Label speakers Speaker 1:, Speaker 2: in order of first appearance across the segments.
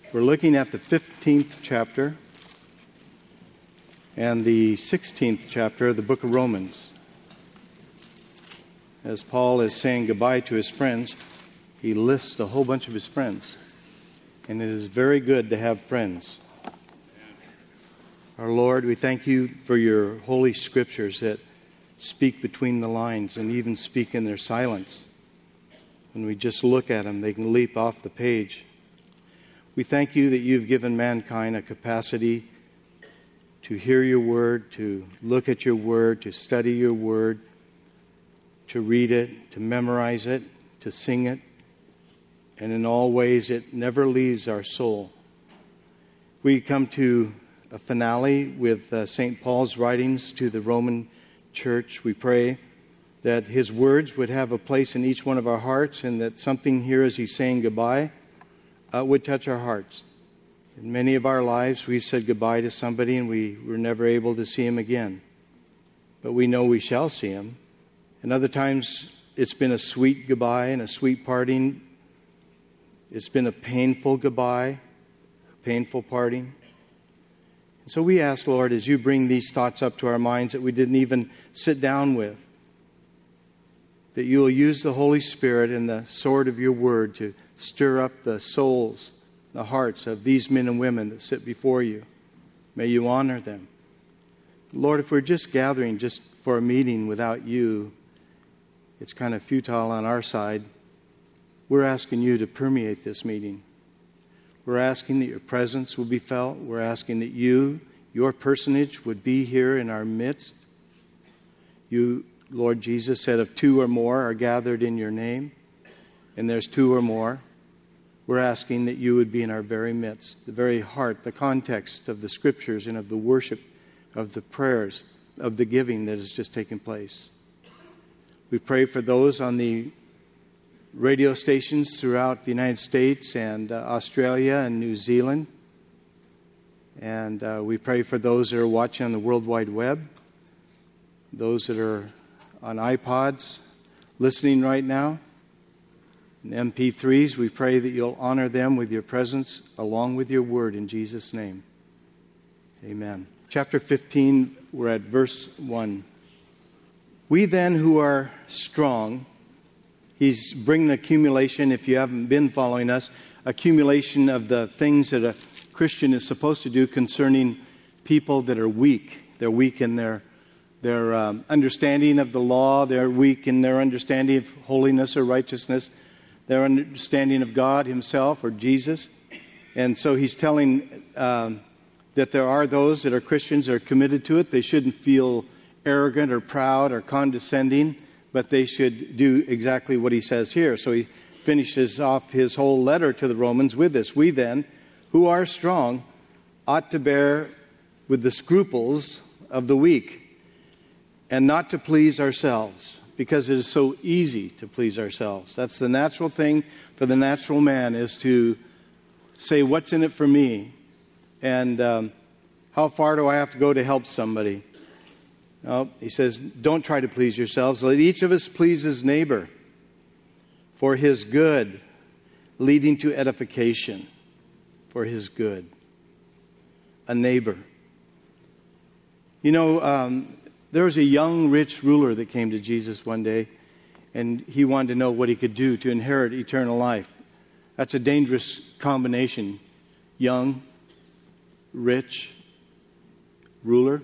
Speaker 1: We're looking at the 15th chapter and the 16th chapter of the book of Romans. As Paul is saying goodbye to his friends, he lists a whole bunch of his friends. And it is very good to have friends. Our Lord, we thank you for your holy scriptures that speak between the lines and even speak in their silence. When we just look at them, they can leap off the page. We thank you that you've given mankind a capacity to hear your word, to look at your word, to study your word, to read it, to memorize it, to sing it. And in all ways, it never leaves our soul. We come to a finale with St. Paul's writings to the Roman church. We pray that his words would have a place in each one of our hearts, and that something here as he's saying goodbye would touch our hearts. In many of our lives, we've said goodbye to somebody and we were never able to see him again. But we know we shall see him. And other times, it's been a sweet goodbye and a sweet parting. It's been a painful goodbye, a painful parting. And so we ask, Lord, as you bring these thoughts up to our minds that we didn't even sit down with, that you will use the Holy Spirit and the sword of your word to stir up the souls, the hearts of these men and women that sit before you. May you honor them. Lord, if we're just gathering just for a meeting without you, it's kind of futile on our side. We're asking you to permeate this meeting. We're asking that your presence will be felt. We're asking that your personage would be here in our midst. You, Lord Jesus, said if two or more are gathered in your name, and there's two or more, we're asking that you would be in our very midst, the very heart, the context of the scriptures and of the worship, of the prayers, of the giving that has just taken place. We pray for those on the radio stations throughout the United States and Australia and New Zealand. And we pray for those that are watching on the World Wide Web, those that are on iPods, listening right now, and MP3s. We pray that you'll honor them with your presence along with your word in Jesus' name. Amen. Chapter 15, we're at verse 1. We then who are strong, he's bringing accumulation, if you haven't been following us, accumulation of the things that a Christian is supposed to do concerning people that are weak. They're weak in their understanding of the law. They're weak in their understanding of holiness or righteousness. Their understanding of God himself or Jesus. And so he's telling that there are those that are Christians that are committed to it. They shouldn't feel arrogant or proud or condescending, but they should do exactly what he says here. So he finishes off his whole letter to the Romans with this. We then, who are strong, ought to bear with the scruples of the weak, and not to please ourselves, because it is so easy to please ourselves. That's the natural thing for the natural man, is to say, what's in it for me? And how far do I have to go to help somebody? No, he says, don't try to please yourselves. Let each of us please his neighbor for his good, leading to edification for his good. A neighbor. You know, there was a young, rich ruler that came to Jesus one day, and he wanted to know what he could do to inherit eternal life. That's a dangerous combination. Young, rich, ruler.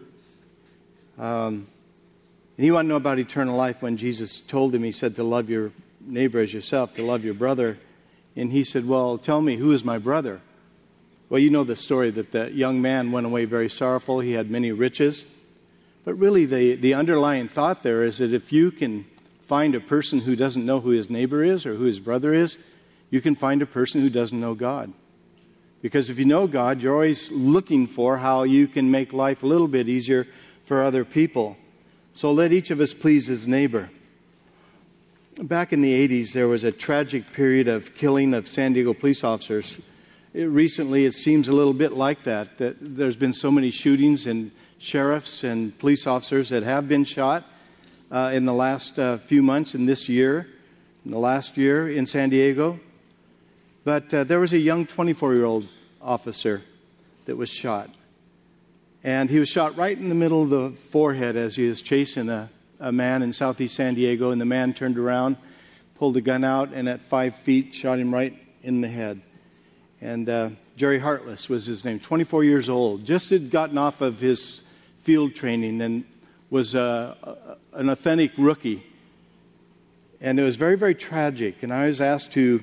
Speaker 1: And he wanted to know about eternal life when Jesus told him, he said, to love your neighbor as yourself, to love your brother. And he said, well, tell me, who is my brother? Well, you know the story that the young man went away very sorrowful. He had many riches. But really, the underlying thought there is that if you can find a person who doesn't know who his neighbor is or who his brother is, you can find a person who doesn't know God. Because if you know God, you're always looking for how you can make life a little bit easier for other people. So let each of us please his neighbor. Back in the 80s, there was a tragic period of killing of San Diego police officers. Recently, it seems a little bit like that there's been so many shootings and sheriffs and police officers that have been shot in the last few months in this year, in the last year in San Diego. But there was a young 24-year-old officer that was shot. And he was shot right in the middle of the forehead as he was chasing a man in southeast San Diego. And the man turned around, pulled the gun out, and at 5 feet shot him right in the head. And Jerry Hartless was his name, 24 years old. Just had gotten off of his field training and was an authentic rookie. And it was very, very tragic. And I was asked to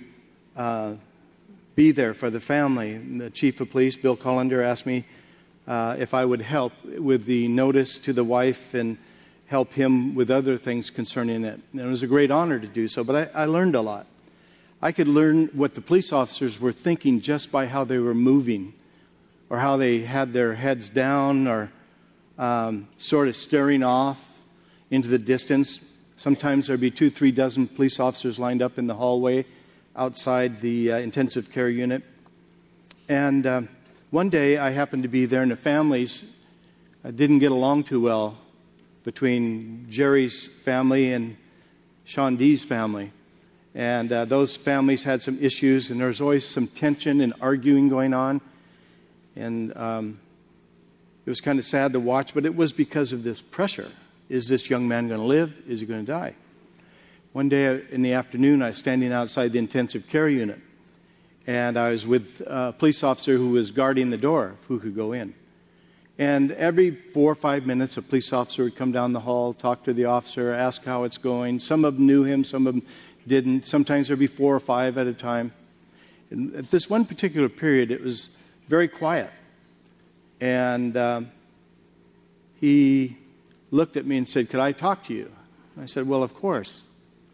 Speaker 1: be there for the family. And the chief of police, Bill Cullender, asked me if I would help with the notice to the wife and help him with other things concerning it. And it was a great honor to do so, but I learned a lot. I could learn what the police officers were thinking just by how they were moving, or how they had their heads down, or sort of staring off into the distance. Sometimes there'd be 2-3 dozen police officers lined up in the hallway outside the intensive care unit. And one day I happened to be there, and the families didn't get along too well between Jerry's family and Sean D's family. And those families had some issues, and there was always some tension and arguing going on. And it was kind of sad to watch, but it was because of this pressure. Is this young man going to live? Is he going to die? One day in the afternoon, I was standing outside the intensive care unit, and I was with a police officer who was guarding the door of who could go in. And every 4 or 5 minutes, a police officer would come down the hall, talk to the officer, ask how it's going. Some of them knew him, some of them didn't. Sometimes there'd be 4 or 5 at a time. And at this one particular period, it was very quiet. And he looked at me and said, "Could I talk to you?" I said, "Well, of course."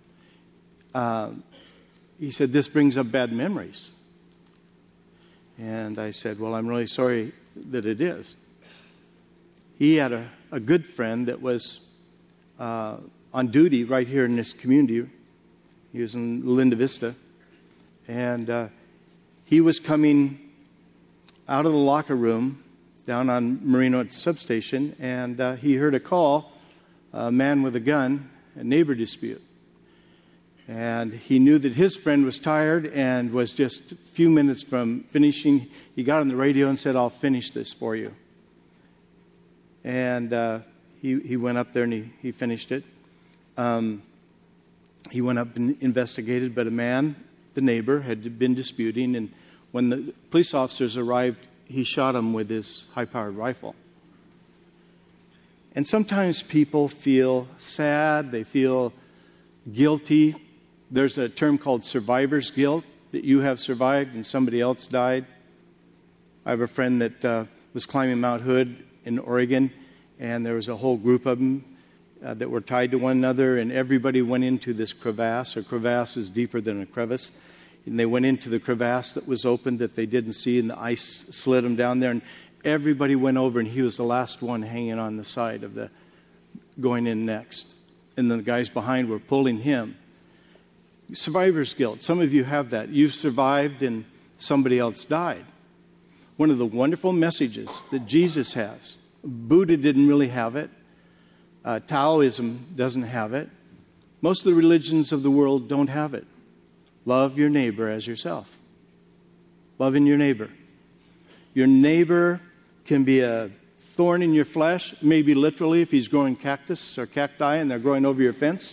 Speaker 1: He said, "This brings up bad memories." And I said, "Well, I'm really sorry that it is." He had a good friend that was on duty right here in this community. He was in Linda Vista. And he was coming out of the locker room down on Marino at the substation, and he heard a call, a man with a gun, a neighbor dispute. And he knew that his friend was tired and was just a few minutes from finishing. He got on the radio and said, "I'll finish this for you." And he went up there and he finished it. He went up and investigated, but a man, the neighbor, had been disputing, and when the police officers arrived, he shot him with his high-powered rifle. And sometimes people feel sad, they feel guilty. There's a term called survivor's guilt, that you have survived and somebody else died. I have a friend that was climbing Mount Hood in Oregon, and there was a whole group of them that were tied to one another, and everybody went into this crevasse. A crevasse is deeper than a crevice. And they went into the crevasse that was open that they didn't see, and the ice slid them down there. And everybody went over, and he was the last one hanging on the side of the going in next. And the guys behind were pulling him. Survivor's guilt. Some of you have that. You've survived, and somebody else died. One of the wonderful messages that Jesus has. Buddha didn't really have it. Taoism doesn't have it. Most of the religions of the world don't have it. Love your neighbor as yourself. Loving your neighbor. Your neighbor can be a thorn in your flesh, maybe literally if he's growing cactus or cacti and they're growing over your fence.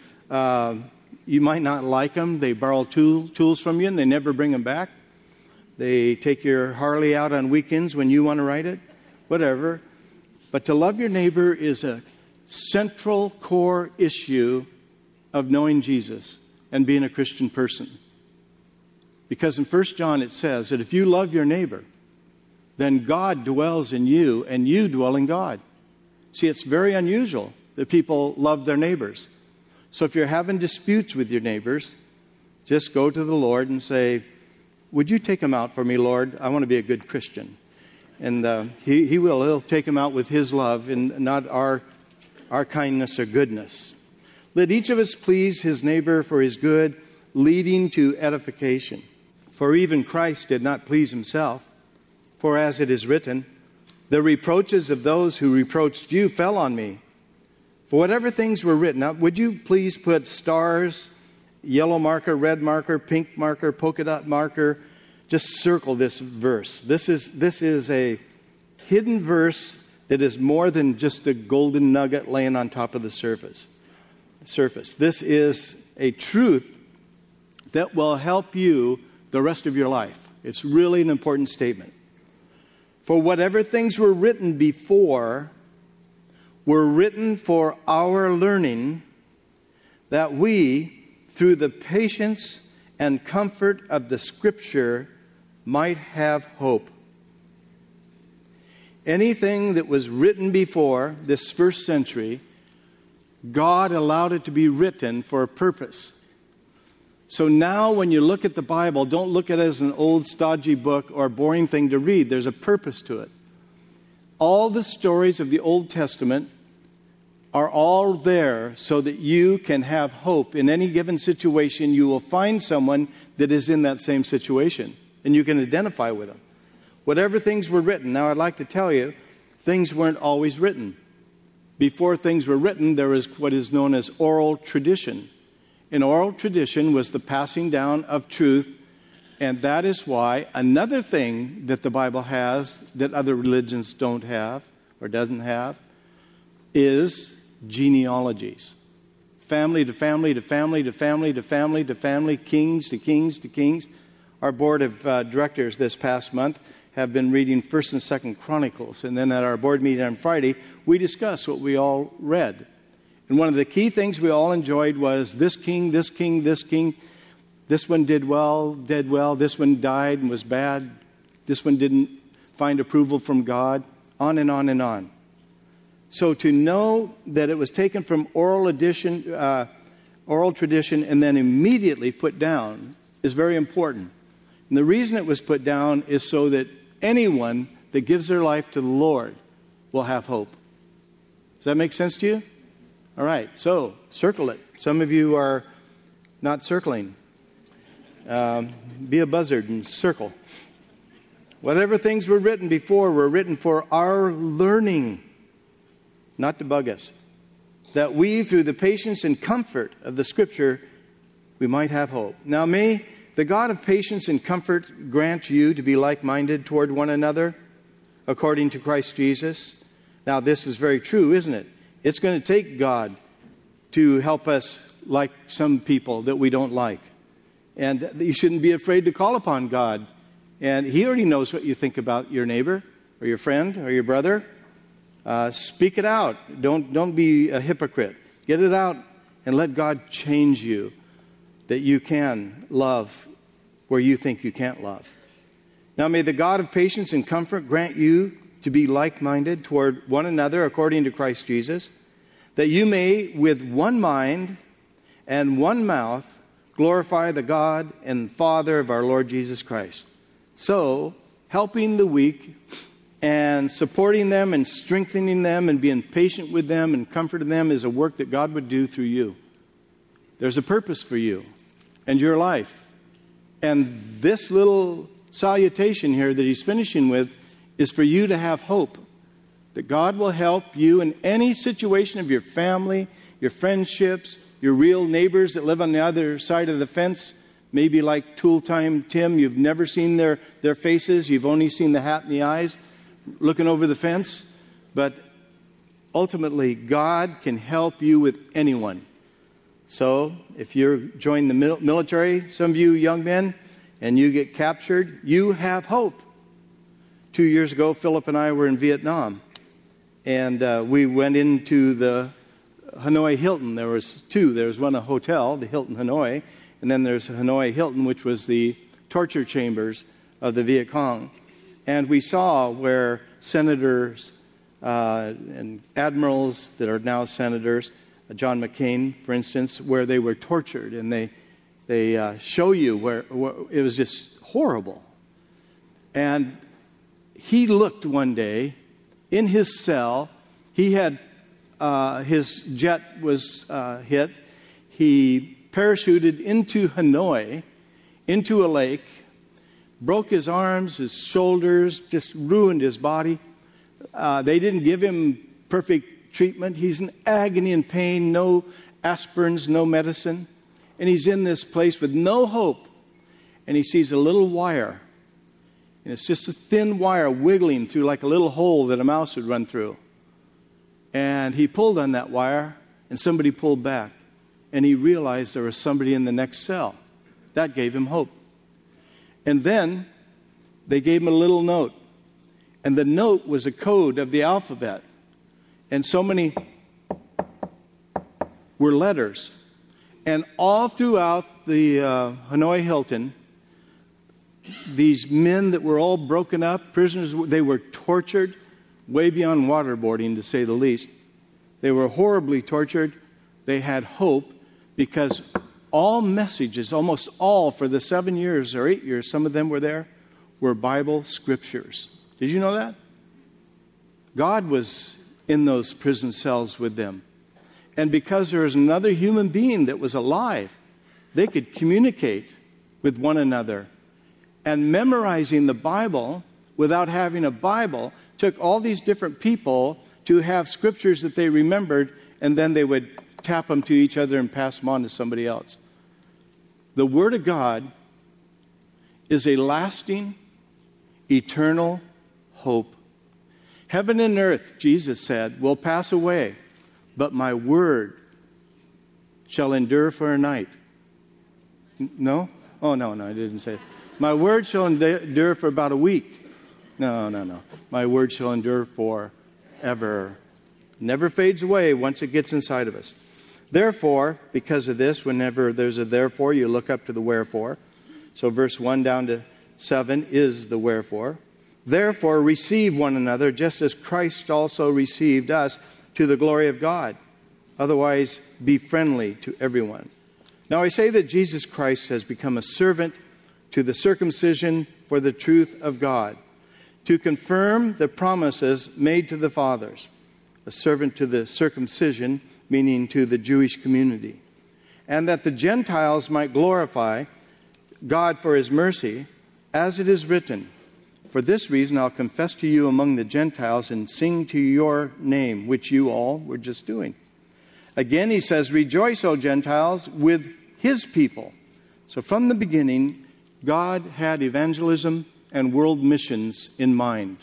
Speaker 1: You might not like them. They borrow tools from you and they never bring them back. They take your Harley out on weekends when you want to ride it. Whatever. But to love your neighbor is a central core issue of knowing Jesus and being a Christian person. Because in 1 John it says that if you love your neighbor, then God dwells in you and you dwell in God. See, it's very unusual that people love their neighbors. So if you're having disputes with your neighbors, just go to the Lord and say, "Would you take them out for me, Lord? I want to be a good Christian." And he will. He'll take them out with his love and not our kindness or goodness. Let each of us please his neighbor for his good, leading to edification. For even Christ did not please himself. For as it is written, "The reproaches of those who reproached you fell on me." For whatever things were written, now, would you please put stars, yellow marker, red marker, pink marker, polka dot marker, just circle this verse. This is a hidden verse that is more than just a golden nugget laying on top of the surface. This is a truth that will help you the rest of your life. It's really an important statement. For whatever things were written before were written for our learning, that we, through the patience and comfort of the Scripture, might have hope. Anything that was written before this first century, God allowed it to be written for a purpose. So now when you look at the Bible, don't look at it as an old stodgy book or boring thing to read. There's a purpose to it. All the stories of the Old Testament are all there so that you can have hope. In any given situation, you will find someone that is in that same situation, and you can identify with them. Whatever things were written. Now, I'd like to tell you, things weren't always written. Before things were written, there was what is known as oral tradition. And oral tradition was the passing down of truth, and that is why another thing that the Bible has that other religions don't have or doesn't have is genealogies. Family to family to family to family to family to family, kings to kings to kings. Our board of directors this past month have been reading 1st and 2nd Chronicles. And then at our board meeting on Friday, we discussed what we all read. And one of the key things we all enjoyed was this king, this king, this king. This one did well. This one died and was bad. This one didn't find approval from God. On and on and on. So to know that it was taken from oral tradition, and then immediately put down is very important. And the reason it was put down is so that anyone that gives their life to the Lord will have hope. Does that make sense to you? All right, so circle it. Some of you are not circling. Be a buzzard and circle. Whatever things were written before were written for our learning, not to bug us, that we, through the patience and comfort of the Scripture, we might have hope. Now may the God of patience and comfort grant you to be like-minded toward one another, according to Christ Jesus. Now this is very true, isn't it? It's going to take God to help us like some people that we don't like. And you shouldn't be afraid to call upon God. And He already knows what you think about your neighbor or your friend or your brother. Speak it out. Don't be a hypocrite. Get it out and let God change you, that you can love where you think you can't love. Now may the God of patience and comfort grant you to be like-minded toward one another according to Christ Jesus, that you may with one mind and one mouth glorify the God and Father of our Lord Jesus Christ. So, helping the weak and supporting them and strengthening them and being patient with them and comforting them is a work that God would do through you. There's a purpose for you and your life. And this little salutation here that he's finishing with is for you to have hope. That God will help you in any situation of your family, your friendships, your real neighbors that live on the other side of the fence. Maybe like Tool Time Tim, you've never seen their faces. You've only seen the hat and the eyes looking over the fence. But ultimately, God can help you with anyone. So if you're joining the military, some of you young men, and you get captured, you have hope. 2 years ago, Philip and I were in Vietnam. And we went into the Hanoi Hilton. There was two. There was one, a hotel, the Hilton Hanoi. And then there's Hanoi Hilton, which was the torture chambers of the Viet Cong. And we saw where senators and admirals that are now senators, John McCain, for instance, where they were tortured. And they show you where it was just horrible. And he looked one day in his cell. He had his jet was hit. He parachuted into Hanoi, into a lake, broke his arms, his shoulders, just ruined his body. They didn't give him perfect treatment. He's in agony and pain, no aspirins, no medicine. And he's in this place with no hope. And he sees a little wire And it's just a thin wire wiggling through like a little hole that a mouse would run through. And he pulled on that wire, and somebody pulled back. And he realized there was somebody in the next cell. That gave him hope. And then they gave him a little note. And the note was a code of the alphabet. And so many were letters. And all throughout the Hanoi Hilton, these men that were all broken up, prisoners, they were tortured way beyond waterboarding, to say the least. They were horribly tortured. They had hope because all messages, almost all for the 7 years or 8 years, some of them were there, were Bible scriptures. Did you know that? God was in those prison cells with them. And because there was another human being that was alive, they could communicate with one another. And memorizing the Bible without having a Bible took all these different people to have scriptures that they remembered, and then they would tap them to each other and pass them on to somebody else. The Word of God is a lasting, eternal hope. Heaven and earth, Jesus said, will pass away, but my word shall endure for a night. No? Oh, no, I didn't say it. My word shall endure for about a week. No. My word shall endure forever. Never fades away once it gets inside of us. Therefore, because of this, whenever there's a therefore, you look up to the wherefore. So verse 1 down to 7 is the wherefore. Therefore, receive one another, just as Christ also received us, to the glory of God. Otherwise, be friendly to everyone. Now, I say that Jesus Christ has become a servant to the circumcision for the truth of God, to confirm the promises made to the fathers, a servant to the circumcision, meaning to the Jewish community, and that the Gentiles might glorify God for his mercy, as it is written, for this reason I'll confess to you among the Gentiles and sing to your name, which you all were just doing. Again, he says, rejoice, O Gentiles, with his people. So from the beginning, God had evangelism and world missions in mind.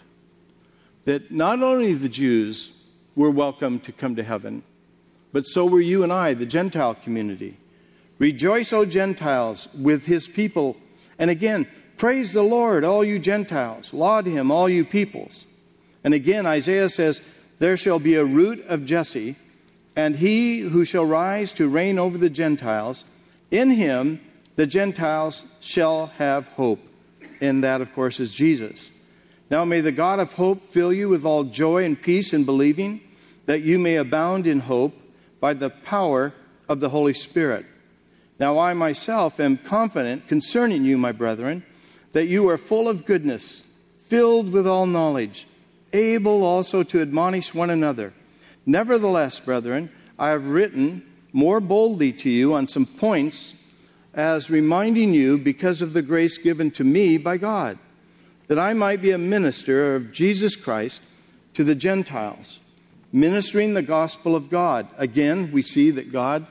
Speaker 1: That not only the Jews were welcome to come to heaven, but so were you and I, the Gentile community. Rejoice, O Gentiles, with his people. And again, praise the Lord, all you Gentiles. Laud him, all you peoples. And again, Isaiah says, there shall be a root of Jesse, and he who shall rise to reign over the Gentiles. In him the Gentiles shall have hope. And that, of course, is Jesus. Now may the God of hope fill you with all joy and peace in believing, that you may abound in hope by the power of the Holy Spirit. Now I myself am confident concerning you, my brethren, that you are full of goodness, filled with all knowledge, able also to admonish one another. Nevertheless, brethren, I have written more boldly to you on some points, as reminding you, because of the grace given to me by God, that I might be a minister of Jesus Christ to the Gentiles, ministering the gospel of God. Again, we see that God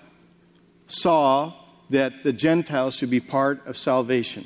Speaker 1: saw that the Gentiles should be part of salvation,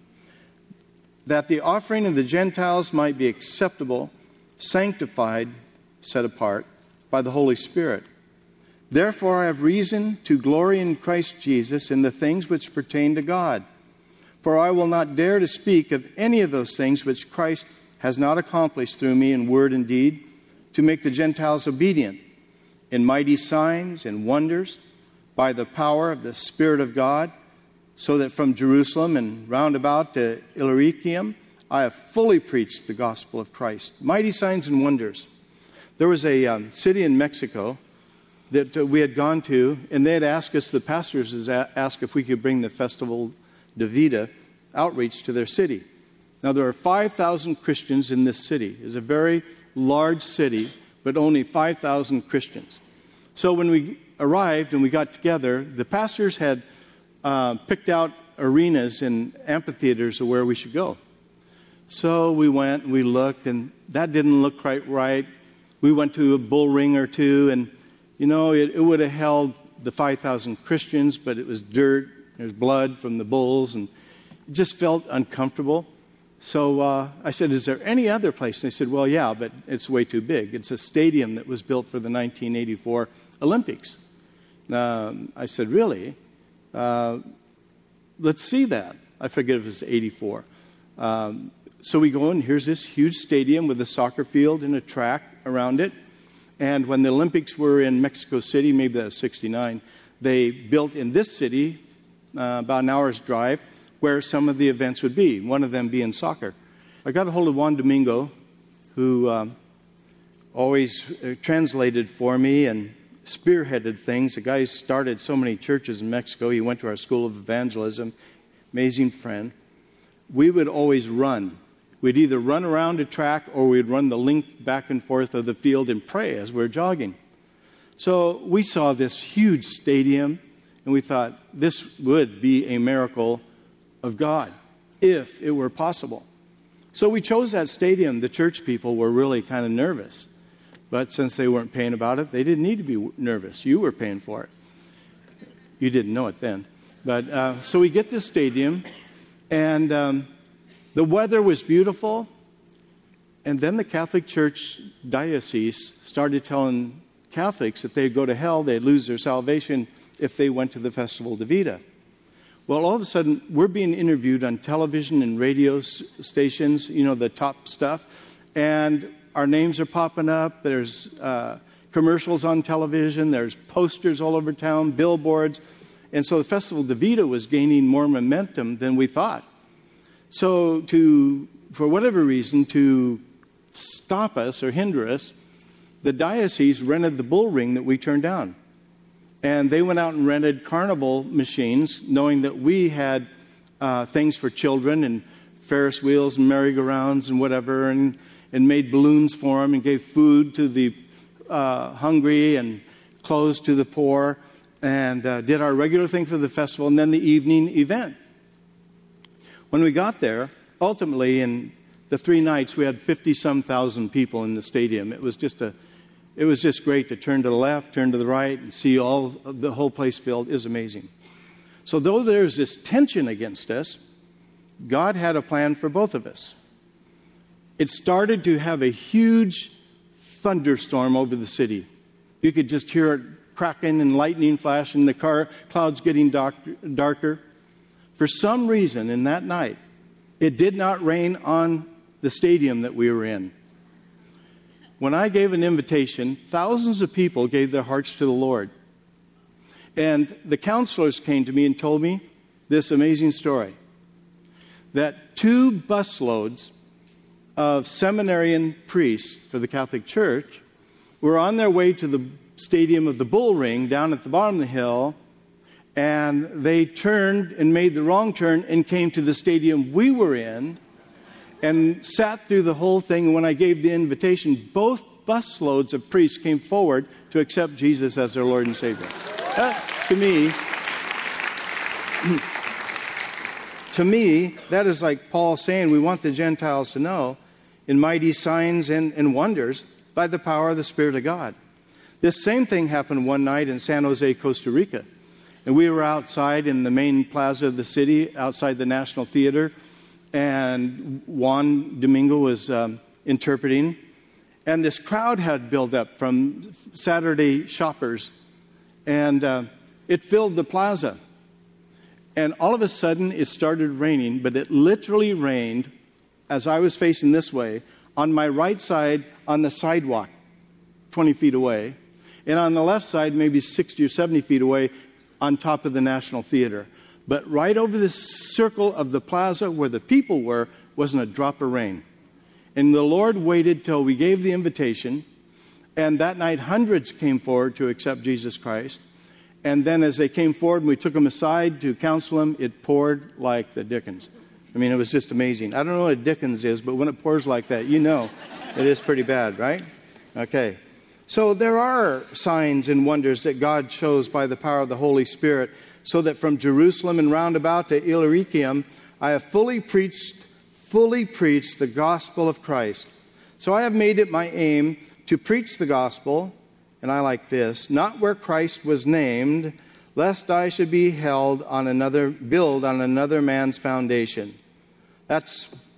Speaker 1: that the offering of the Gentiles might be acceptable, sanctified, set apart by the Holy Spirit. Therefore I have reason to glory in Christ Jesus in the things which pertain to God. For I will not dare to speak of any of those things which Christ has not accomplished through me in word and deed, to make the Gentiles obedient in mighty signs and wonders by the power of the Spirit of God, so that from Jerusalem and round about to Illyricum I have fully preached the gospel of Christ. Mighty signs and wonders. There was a city in Mexico that we had gone to, and they had asked us, the pastors had asked if we could bring the Festival de Vida outreach to their city. Now there are 5,000 Christians in this city. It's a very large city, but only 5,000 Christians. So when we arrived and we got together, the pastors had picked out arenas and amphitheaters of where we should go. So we went and we looked, and that didn't look quite right. We went to a bull ring or two, and it would have held the 5,000 Christians, but it was dirt, there's blood from the bulls, and it just felt uncomfortable. So I said, is there any other place? And they said, well, yeah, but it's way too big. It's a stadium that was built for the 1984 Olympics. I said, really? Let's see that. I forget if it was 84. So we go in, here's this huge stadium with a soccer field and a track around it. And when the Olympics were in Mexico City, maybe that was 69, they built in this city, about an hour's drive, where some of the events would be, one of them being soccer. I got a hold of Juan Domingo, who always translated for me and spearheaded things. The guy started so many churches in Mexico. He went to our school of evangelism. Amazing friend. We would always run. We'd either run around a track or we'd run the length back and forth of the field and pray as we're jogging. So we saw this huge stadium, and we thought this would be a miracle of God, if it were possible. So we chose that stadium. The church people were really kind of nervous. But since they weren't paying about it, they didn't need to be nervous. You were paying for it. You didn't know it then. But so we get this stadium, and the weather was beautiful. And then the Catholic Church diocese started telling Catholics that they'd go to hell, they'd lose their salvation if they went to the Festival de Vida. Well, all of a sudden, we're being interviewed on television and radio stations, the top stuff, and our names are popping up. There's commercials on television. There's posters all over town, billboards. And so the Festival de Vida was gaining more momentum than we thought. So for whatever reason, to stop us or hinder us, the diocese rented the bull ring that we turned down. And they went out and rented carnival machines, knowing that we had things for children and Ferris wheels and merry-go-rounds and whatever, and made balloons for them and gave food to the hungry and clothes to the poor, and did our regular thing for the festival and then the evening event. When we got there, ultimately in the 3 nights, we had 50-some thousand people in the stadium. It was just great to turn to the left, turn to the right, and see the whole place filled. It was amazing. So though there's this tension against us, God had a plan for both of us. It started to have a huge thunderstorm over the city. You could just hear it cracking and lightning flash and the clouds getting darker. For some reason, in that night, it did not rain on the stadium that we were in. When I gave an invitation, thousands of people gave their hearts to the Lord. And the counselors came to me and told me this amazing story, that 2 busloads of seminarian priests for the Catholic Church were on their way to the stadium of the Bull Ring down at the bottom of the hill, and they turned and made the wrong turn and came to the stadium we were in and sat through the whole thing. And when I gave the invitation, both busloads of priests came forward to accept Jesus as their Lord and Savior. To me, that is like Paul saying, we want the Gentiles to know in mighty signs and wonders by the power of the Spirit of God. This same thing happened one night in San Jose, Costa Rica. And we were outside in the main plaza of the city, outside the National Theater, and Juan Domingo was interpreting. And this crowd had built up from Saturday shoppers, and it filled the plaza. And all of a sudden, it started raining, but it literally rained as I was facing this way, on my right side on the sidewalk, 20 feet away, and on the left side, maybe 60 or 70 feet away, on top of the National Theater. But right over the circle of the plaza where the people were, wasn't a drop of rain. And the Lord waited till we gave the invitation, and that night hundreds came forward to accept Jesus Christ. And then as they came forward and we took them aside to counsel them, it poured like the dickens. I mean, it was just amazing. I don't know what a dickens is, but when it pours like that, you know it is pretty bad, right? Okay. So there are signs and wonders that God shows by the power of the Holy Spirit, so that from Jerusalem and round about to Illyricum, I have fully preached the gospel of Christ. So I have made it my aim to preach the gospel, and I like this, not where Christ was named, lest I should be build on another man's foundation. That's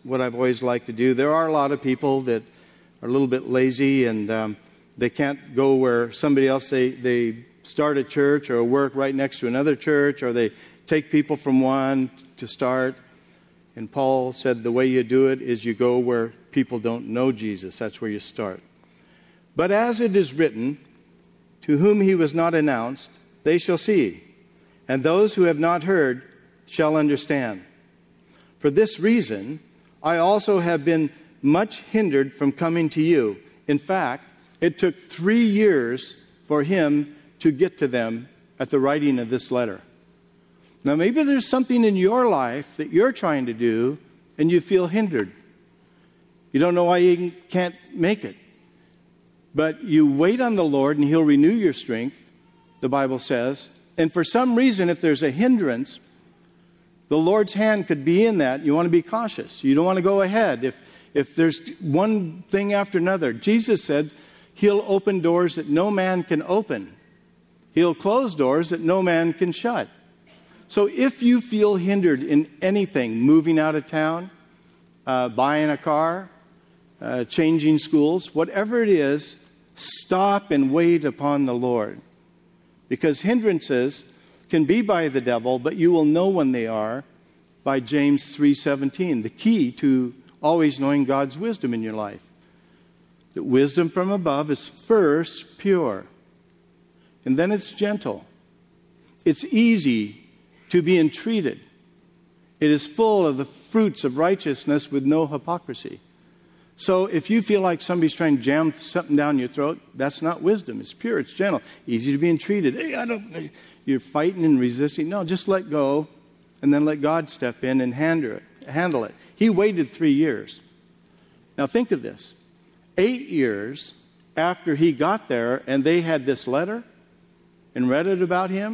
Speaker 1: what I've always liked to do. There are a lot of people that are a little bit lazy and they can't go where somebody else, they start a church or work right next to another church, or they take people from one to start. And Paul said the way you do it is you go where people don't know Jesus. That's where you start. But as it is written, to whom he was not announced, they shall see, and those who have not heard shall understand. For this reason, I also have been much hindered from coming to you. In fact, it took 3 years for him to get to them at the writing of this letter. Now, maybe there's something in your life that you're trying to do and you feel hindered. You don't know why you can't make it. But you wait on the Lord and he'll renew your strength, the Bible says. And for some reason, if there's a hindrance, the Lord's hand could be in that. You want to be cautious. You don't want to go ahead. If there's one thing after another, Jesus said he'll open doors that no man can open. He'll close doors that no man can shut. So if you feel hindered in anything, moving out of town, buying a car, changing schools, whatever it is, stop and wait upon the Lord. Because hindrances can be by the devil, but you will know when they are by James 3:17, the key to always knowing God's wisdom in your life. That wisdom from above is first pure, and then it's gentle. It's easy to be entreated. It is full of the fruits of righteousness with no hypocrisy. So if you feel like somebody's trying to jam something down your throat, that's not wisdom. It's pure, it's gentle, easy to be entreated. Hey, you're fighting and resisting. No, just let go and then let God step in and handle it. He waited 3 years. Now think of this. 8 years after he got there and they had this letter and read it about him,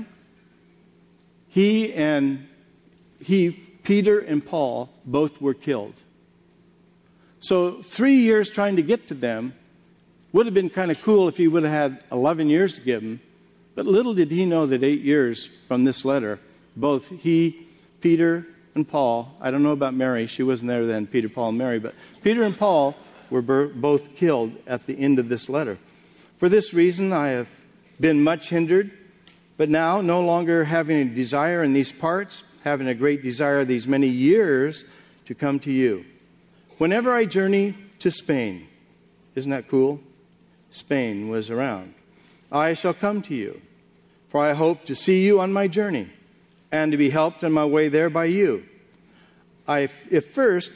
Speaker 1: Peter and Paul both were killed. So 3 years trying to get to them would have been kind of cool if he would have had 11 years to give them. But little did he know that 8 years from this letter, both he, Peter, and Paul, I don't know about Mary, she wasn't there then, Peter, Paul, and Mary, but Peter and Paul were both killed at the end of this letter. For this reason, I have been much hindered, but now, no longer having a desire in these parts, having a great desire these many years to come to you. Whenever I journey to Spain, isn't that cool? Spain was around. I shall come to you, for I hope to see you on my journey and to be helped on my way there by you. If first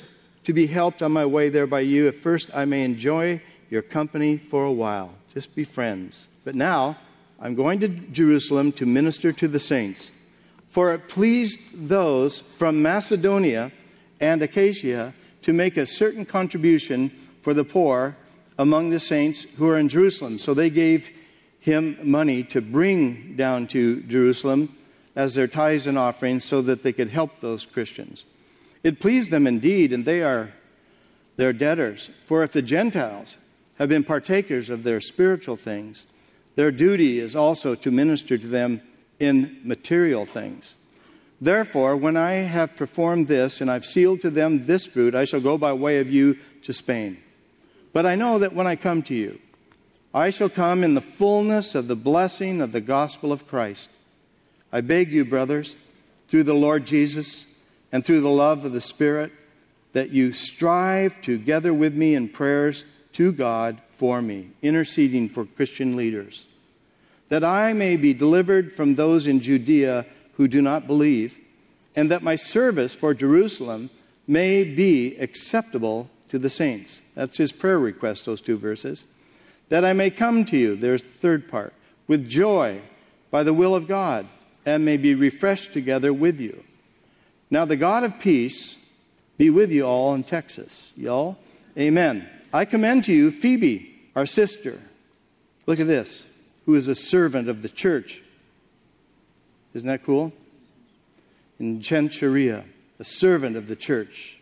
Speaker 1: I may enjoy your company for a while, just be friends. But now I'm going to Jerusalem to minister to the saints. For it pleased those from Macedonia and Achaia to make a certain contribution for the poor among the saints who are in Jerusalem. So they gave him money to bring down to Jerusalem as their tithes and offerings so that they could help those Christians. It pleased them indeed, and they are their debtors. For if the Gentiles have been partakers of their spiritual things, their duty is also to minister to them in material things. Therefore, when I have performed this, and I've sealed to them this fruit, I shall go by way of you to Spain. But I know that when I come to you, I shall come in the fullness of the blessing of the gospel of Christ. I beg you, brothers, through the Lord Jesus and through the love of the Spirit, that you strive together with me in prayers to God for me, interceding for Christian leaders, that I may be delivered from those in Judea who do not believe, and that my service for Jerusalem may be acceptable to the saints. That's his prayer request, those 2 verses. That I may come to you, there's the third part, with joy by the will of God, and may be refreshed together with you. Now the God of peace be with you all in Texas. Y'all? Amen. I commend to you Phoebe, our sister. Look at this. Who is a servant of the church. Isn't that cool? In Cenchrea, a servant of the church.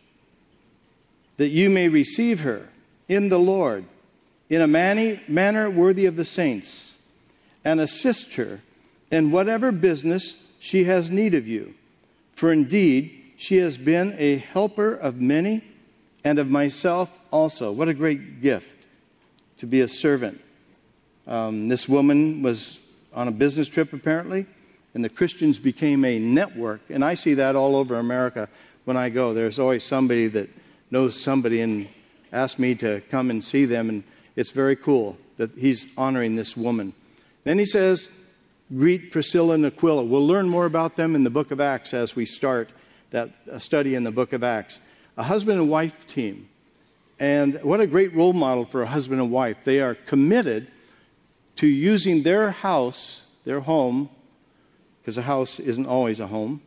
Speaker 1: That you may receive her in the Lord in a manner worthy of the saints, and assist her in whatever business she has need of you. For indeed, she has been a helper of many and of myself also. What a great gift to be a servant. This woman was on a business trip apparently, and the Christians became a network. And I see that all over America when I go. There's always somebody that knows somebody and asks me to come and see them, and it's very cool that he's honoring this woman. Then he says, greet Priscilla and Aquila. We'll learn more about them in the book of Acts as we start that study in the book of Acts. A husband and wife team. And what a great role model for a husband and wife. They are committed to using their house, their home, because a house isn't always a home,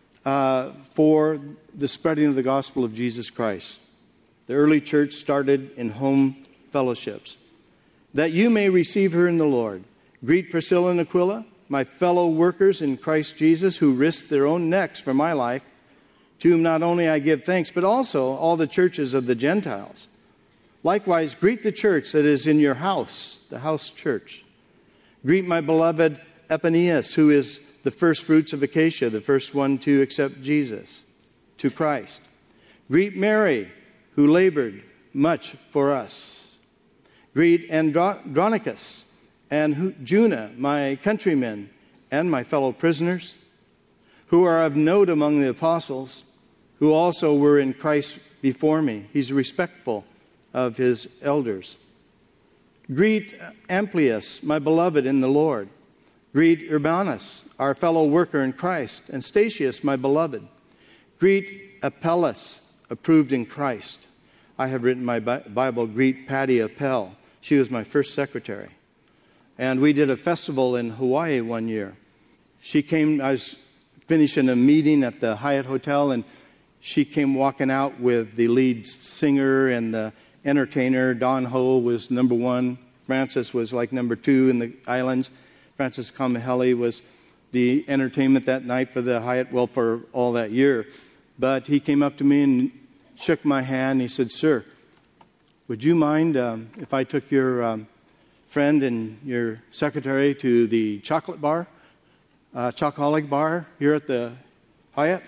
Speaker 1: for the spreading of the gospel of Jesus Christ. The early church started in home fellowships. That you may receive her in the Lord. Greet Priscilla and Aquila, my fellow workers in Christ Jesus, who risked their own necks for my life, to whom not only I give thanks, but also all the churches of the Gentiles. Likewise, greet the church that is in your house, the house church. Greet my beloved Epaenetus, who is the first fruits of Acacia, the first one to accept Jesus, to Christ. Greet Mary, who labored much for us. Greet Andronicus and Juna, my countrymen, and my fellow prisoners, who are of note among the apostles, who also were in Christ before me. He's respectful of his elders. Greet Amplias, my beloved in the Lord. Greet Urbanus, our fellow worker in Christ, and Statius, my beloved. Greet Apelles, approved in Christ. I have written my Bible, greet Patty Appel. She was my first secretary. And we did a festival in Hawaii one year. She came, I was finishing a meeting at the Hyatt Hotel, and she came walking out with the lead singer and the entertainer. Don Ho was number one. Francis was like number two in the islands. Francis Kamaheli was the entertainment that night for the Hyatt, well, for all that year. But he came up to me and shook my hand. He said, "Sir, would you mind if I took your friend and your secretary to the chocolate bar, Chocoholic bar here at the Hyatt?"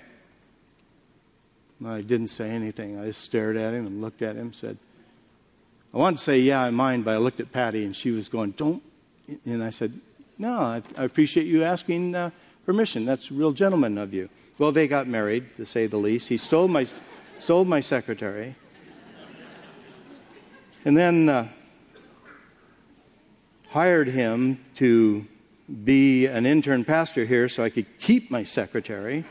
Speaker 1: I didn't say anything. I just stared at him and looked at him and said, I wanted to say, yeah, I mind, but I looked at Patty and she was going, don't. And I said, no, I appreciate you asking permission. That's a real gentleman of you. Well, they got married, to say the least. He stole my secretary. And then hired him to be an intern pastor here so I could keep my secretary.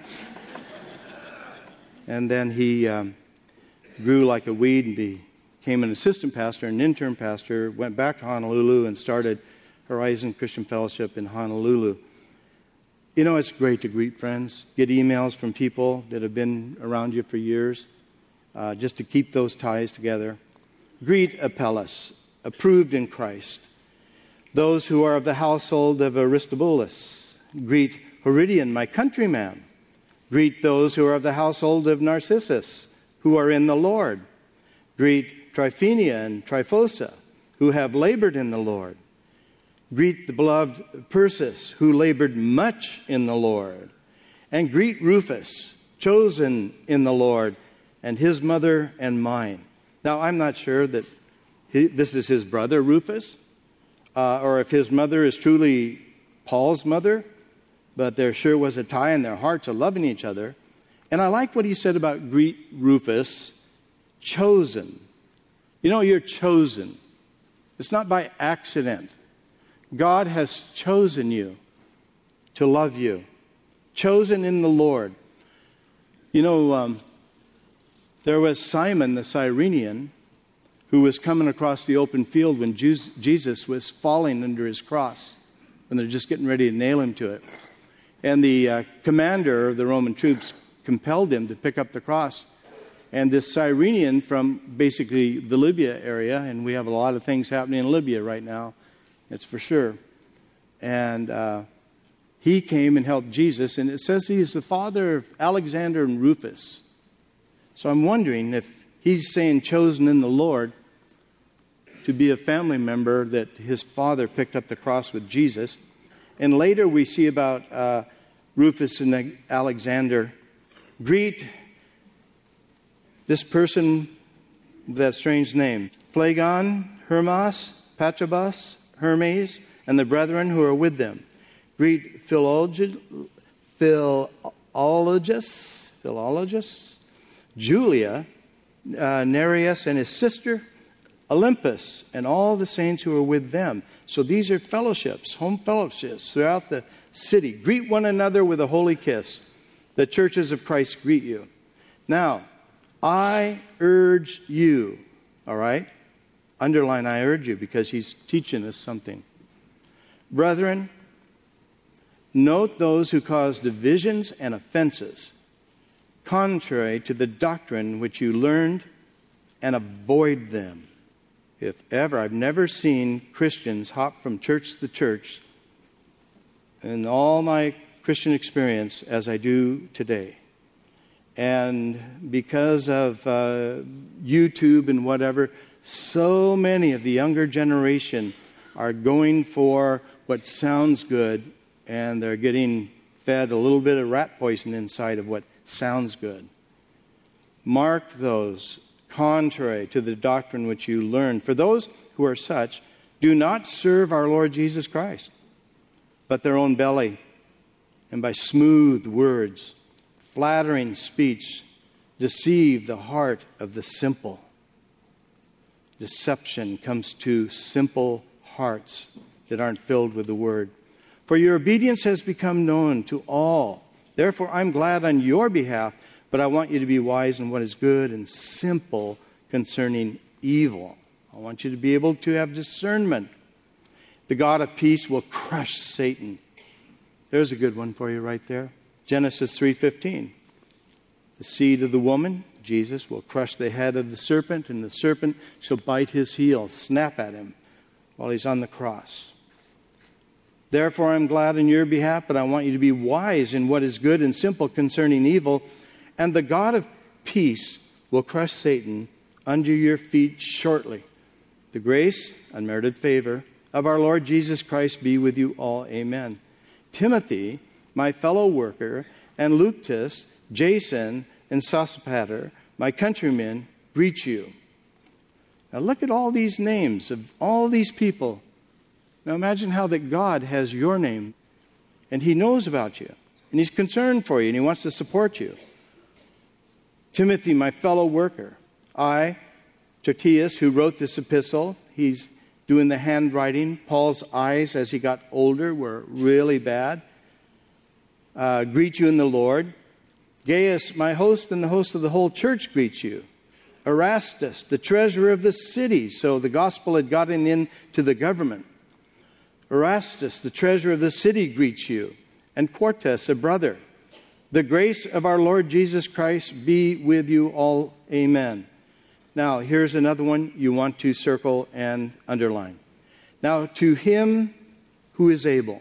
Speaker 1: And then he grew like a weed and became an assistant pastor, an intern pastor, went back to Honolulu and started Horizon Christian Fellowship in Honolulu. You know, it's great to greet friends, get emails from people that have been around you for years, just to keep those ties together. Greet Apelles, approved in Christ. Those who are of the household of Aristobulus. Greet Herodion, my countryman. Greet those who are of the household of Narcissus, who are in the Lord. Greet Tryphenia and Tryphosa, who have labored in the Lord. Greet the beloved Persis, who labored much in the Lord. And greet Rufus, chosen in the Lord, and his mother and mine. Now, I'm not sure that this is his brother, Rufus, or if his mother is truly Paul's mother, but there sure was a tie in their hearts of loving each other. And I like what he said about greet Rufus, chosen. You know, you're chosen. It's not by accident. God has chosen you to love you. Chosen in the Lord. You know, there was Simon the Cyrenian who was coming across the open field when Jesus was falling under his cross, when they're just getting ready to nail him to it. And the commander of the Roman troops compelled him to pick up the cross. And this Cyrenian from basically the Libya area, and we have a lot of things happening in Libya right now, it's for sure. And he came and helped Jesus, and it says he is the father of Alexander and Rufus. So I'm wondering if he's saying chosen in the Lord to be a family member that his father picked up the cross with Jesus. And later we see about Rufus and Alexander. Greet this person that strange name. Phlegon, Hermas, Patrobas, Hermes, and the brethren who are with them. Greet Philologus, Julia, Nereus and his sister, Olympus, and all the saints who are with them. So these are fellowships, home fellowships throughout the city. Greet one another with a holy kiss. The churches of Christ greet you. Now, I urge you, all right? Underline, I urge you, because he's teaching us something. Brethren, note those who cause divisions and offenses, contrary to the doctrine which you learned, and avoid them. If ever, I've never seen Christians hop from church to church in all my Christian experience as I do today. And because of YouTube and whatever, so many of the younger generation are going for what sounds good, and they're getting fed a little bit of rat poison inside of what sounds good. Mark those contrary to the doctrine which you learned. For those who are such do not serve our Lord Jesus Christ, but their own belly, and by smooth words, flattering speech, deceive the heart of the simple. Deception comes to simple hearts that aren't filled with the Word. For your obedience has become known to all. Therefore, I'm glad on your behalf, but I want you to be wise in what is good and simple concerning evil. I want you to be able to have discernment. The God of peace will crush Satan. There's a good one for you right there. Genesis 3:15. The seed of the woman, Jesus, will crush the head of the serpent, and the serpent shall bite his heel, snap at him while he's on the cross. Therefore, I'm glad on your behalf, but I want you to be wise in what is good and simple concerning evil. And the God of peace will crush Satan under your feet shortly. The grace, unmerited favor, of our Lord Jesus Christ be with you all. Amen. Timothy, my fellow worker, and Luctus, Jason, and Sosipater, my countrymen, greet you. Now look at all these names of all these people. Now imagine how that God has your name, and He knows about you, and He's concerned for you, and He wants to support you. Timothy, my fellow worker. I, Tertius, who wrote this epistle, he's doing the handwriting. Paul's eyes, as he got older, were really bad. Greet you in the Lord. Gaius, my host, and the host of the whole church greets you. Erastus, the treasurer of the city. So the gospel had gotten into the government. Erastus, the treasurer of the city, greets you. And Quartus, a brother. The grace of our Lord Jesus Christ be with you all. Amen. Now, here's another one you want to circle and underline. Now, to him who is able.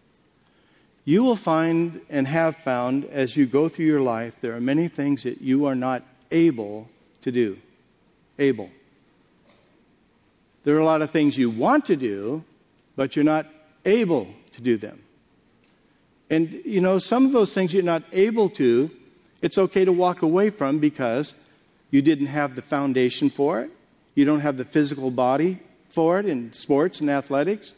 Speaker 1: You will find and have found as you go through your life, there are many things that you are not able to do. Able. There are a lot of things you want to do, but you're not able to do them. And, you know, some of those things you're not able to, it's okay to walk away from because you didn't have the foundation for it. You don't have the physical body for it in sports and athletics.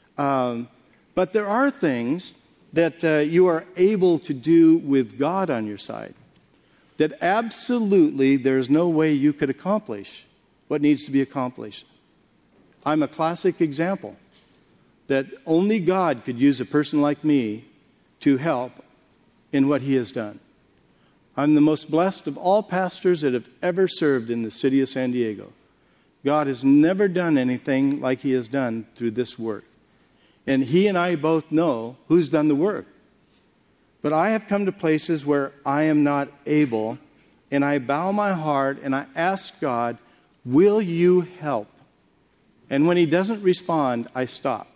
Speaker 1: But there are things that you are able to do with God on your side that absolutely there's no way you could accomplish what needs to be accomplished. I'm a classic example that only God could use a person like me to help in what He has done. I'm the most blessed of all pastors that have ever served in the city of San Diego. God has never done anything like He has done through this work. And He and I both know who's done the work. But I have come to places where I am not able, and I bow my heart and I ask God, will you help? And when He doesn't respond, I stop.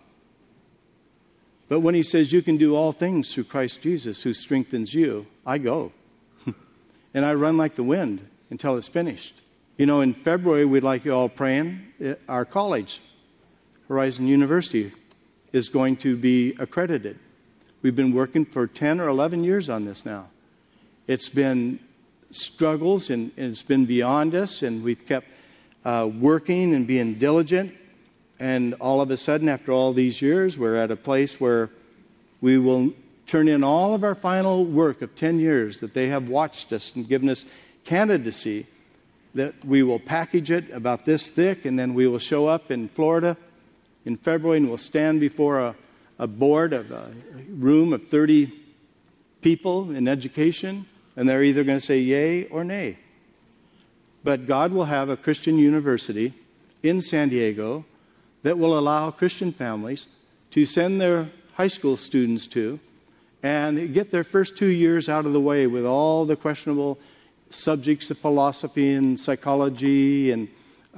Speaker 1: But when He says, you can do all things through Christ Jesus who strengthens you, I go. And I run like the wind until it's finished. You know, in February, we'd like you all praying. Our college, Horizon University, is going to be accredited. We've been working for 10 or 11 years on this now. It's been struggles, and it's been beyond us, and we've kept working and being diligent. And all of a sudden, after all these years, we're at a place where we will turn in all of our final work of 10 years that they have watched us and given us candidacy, that we will package it about this thick, and then we will show up in Florida in February, and we'll stand before a board of a room of 30 people in education, and they're either going to say yay or nay. But God will have a Christian university in San Diego that will allow Christian families to send their high school students to and get their first 2 years out of the way with all the questionable subjects of philosophy and psychology and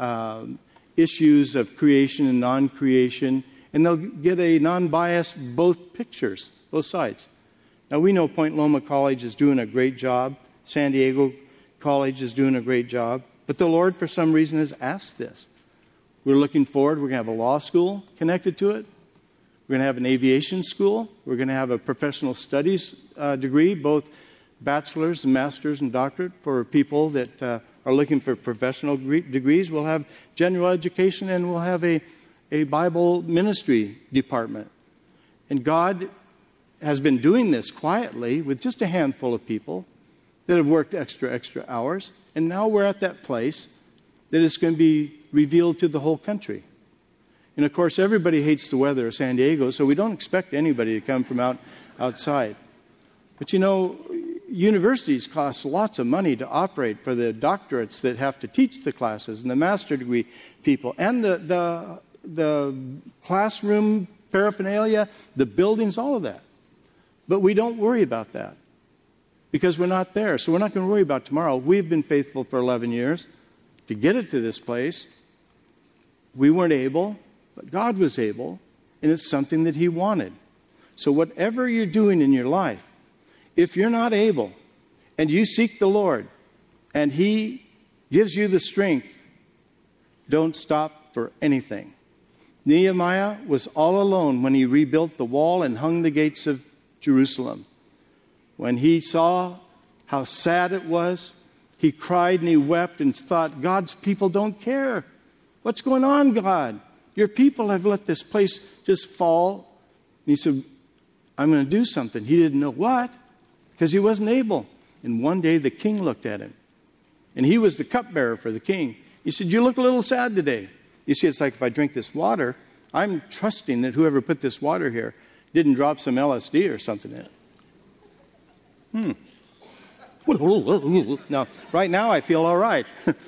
Speaker 1: issues of creation and non-creation. And they'll get a non-biased both pictures, both sides. Now, we know Point Loma College is doing a great job. San Diego College is doing a great job. But the Lord, for some reason, has asked this. We're looking forward. We're going to have a law school connected to it. We're going to have an aviation school. We're going to have a professional studies degree, both bachelor's and master's and doctorate for people that are looking for professional degrees. We'll have general education, and we'll have a Bible ministry department. And God has been doing this quietly with just a handful of people that have worked extra hours. And now we're at that place that it's going to be revealed to the whole country. And of course, everybody hates the weather of San Diego, so we don't expect anybody to come from outside. But you know, universities cost lots of money to operate for the doctorates that have to teach the classes and the master degree people and the classroom paraphernalia, the buildings, all of that. But we don't worry about that because we're not there. So we're not going to worry about tomorrow. We've been faithful for 11 years to get it to this place. We weren't able, but God was able, and it's something that He wanted. So whatever you're doing in your life, if you're not able and you seek the Lord and He gives you the strength, don't stop for anything. Nehemiah was all alone when he rebuilt the wall and hung the gates of Jerusalem. When he saw how sad it was, he cried and he wept and thought, God's people don't care. What's going on, God? Your people have let this place just fall. And he said, I'm going to do something. He didn't know what, because he wasn't able. And one day the king looked at him. And he was the cupbearer for the king. He said, you look a little sad today. You see, it's like if I drink this water, I'm trusting that whoever put this water here didn't drop some LSD or something in it. Now, right now I feel all right.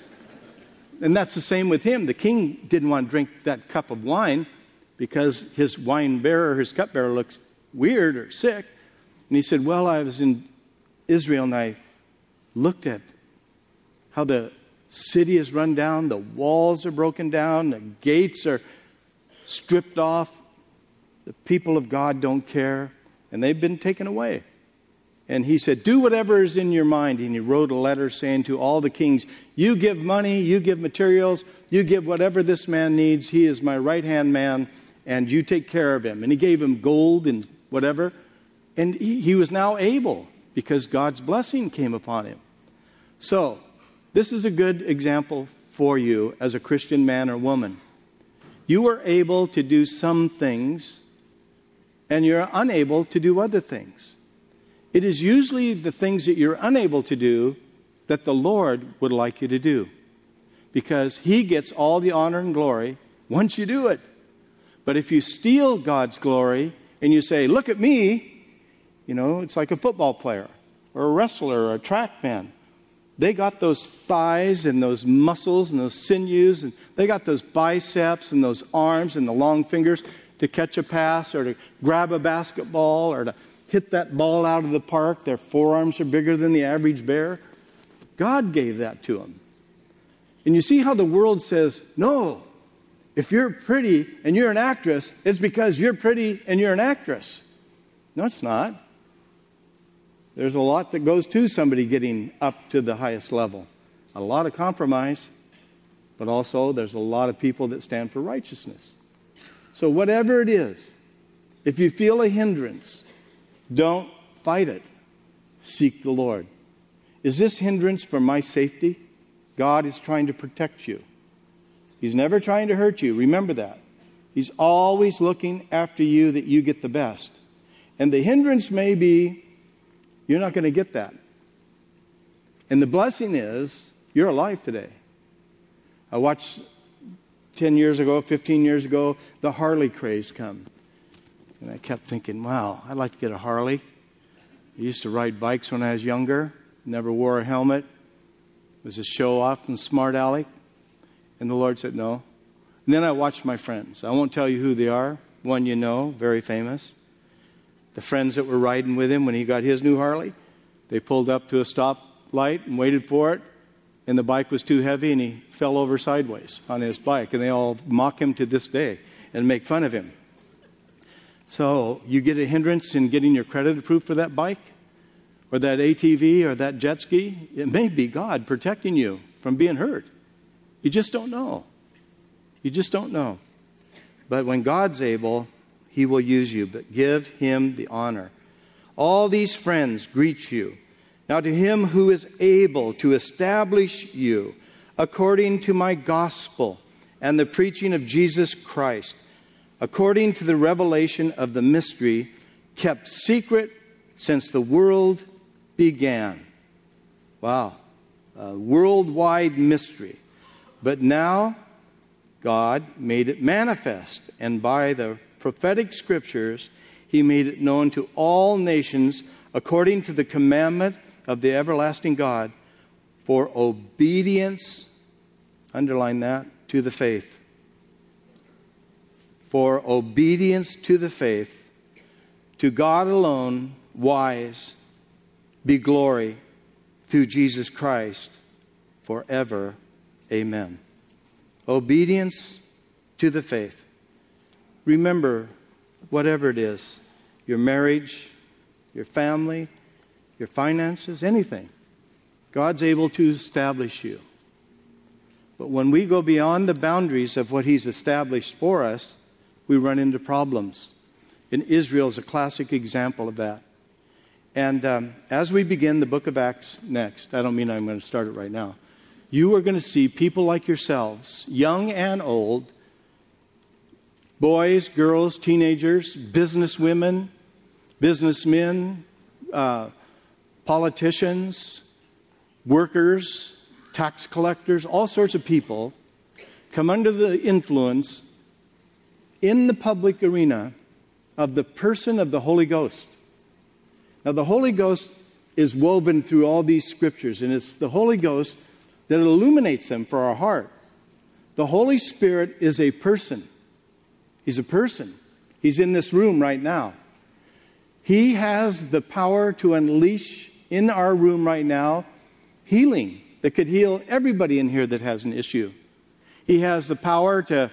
Speaker 1: And that's the same with him. The king didn't want to drink that cup of wine because his wine bearer, his cupbearer, looks weird or sick. And he said, well, I was in Israel and I looked at how the city is run down, the walls are broken down, the gates are stripped off. The people of God don't care, and they've been taken away. And he said, do whatever is in your mind. And he wrote a letter saying to all the kings, you give money, you give materials, you give whatever this man needs. He is my right-hand man, and you take care of him. And he gave him gold and whatever. And he was now able because God's blessing came upon him. So, this is a good example for you as a Christian man or woman. You are able to do some things, and you're unable to do other things. It is usually the things that you're unable to do that the Lord would like you to do, because He gets all the honor and glory once you do it. But if you steal God's glory and you say, look at me, you know, it's like a football player or a wrestler or a track man. They got those thighs and those muscles and those sinews, and they got those biceps and those arms and the long fingers to catch a pass or to grab a basketball or to hit that ball out of the park. Their forearms are bigger than the average bear. God gave that to them. And you see how the world says, no, if you're pretty and you're an actress, it's because you're pretty and you're an actress. No, it's not. There's a lot that goes to somebody getting up to the highest level. A lot of compromise, but also there's a lot of people that stand for righteousness. So whatever it is, if you feel a hindrance, don't fight it. Seek the Lord. Is this hindrance for my safety? God is trying to protect you. He's never trying to hurt you. Remember that. He's always looking after you that you get the best. And the hindrance may be you're not going to get that. And the blessing is you're alive today. I watched 10 years ago, 15 years ago, the Harley craze come. And I kept thinking, wow, I'd like to get a Harley. I used to ride bikes when I was younger. Never wore a helmet. Was a show-off and smart aleck. And the Lord said no. And then I watched my friends. I won't tell you who they are. One you know, very famous. The friends that were riding with him when he got his new Harley, they pulled up to a stoplight and waited for it. And the bike was too heavy and he fell over sideways on his bike. And they all mock him to this day and make fun of him. So you get a hindrance in getting your credit approved for that bike or that ATV or that jet ski. It may be God protecting you from being hurt. You just don't know. You just don't know. But when God's able, He will use you. But give Him the honor. All these friends greet you. Now to Him who is able to establish you according to my gospel and the preaching of Jesus Christ, according to the revelation of the mystery kept secret since the world began. Wow. A worldwide mystery. But now God made it manifest, and by the prophetic scriptures He made it known to all nations according to the commandment of the everlasting God for obedience, underline that, to the faith. For obedience to the faith, to God alone, wise, be glory through Jesus Christ forever. Amen. Obedience to the faith. Remember, whatever it is, your marriage, your family, your finances, anything, God's able to establish you. But when we go beyond the boundaries of what He's established for us, we run into problems. And Israel is a classic example of that. And as we begin the book of Acts next, I don't mean I'm going to start it right now, you are going to see people like yourselves, young and old, boys, girls, teenagers, businesswomen, businessmen, politicians, workers, tax collectors, all sorts of people come under the influence in the public arena of the person of the Holy Ghost. Now, the Holy Ghost is woven through all these scriptures, and it's the Holy Ghost that illuminates them for our heart. The Holy Spirit is a person. He's a person. He's in this room right now. He has the power to unleash in our room right now healing that could heal everybody in here that has an issue. He has the power to